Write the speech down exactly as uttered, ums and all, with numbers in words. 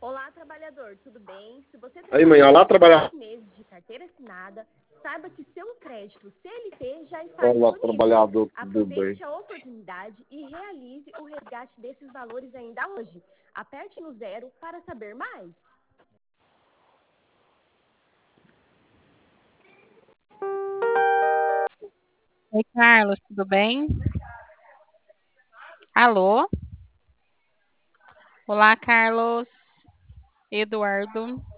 Olá, trabalhador, tudo bem? Se você Aí, mãe, olá, trabalha com trabalhar. seis meses de carteira assinada, saiba que seu crédito C L T já está Olá, disponível. trabalhador, tudo bem? Aproveite a oportunidade e realize o resgate desses valores ainda hoje. Aperte no zero para saber mais. Oi, Carlos, tudo bem? Alô? Olá, Carlos. Eduardo.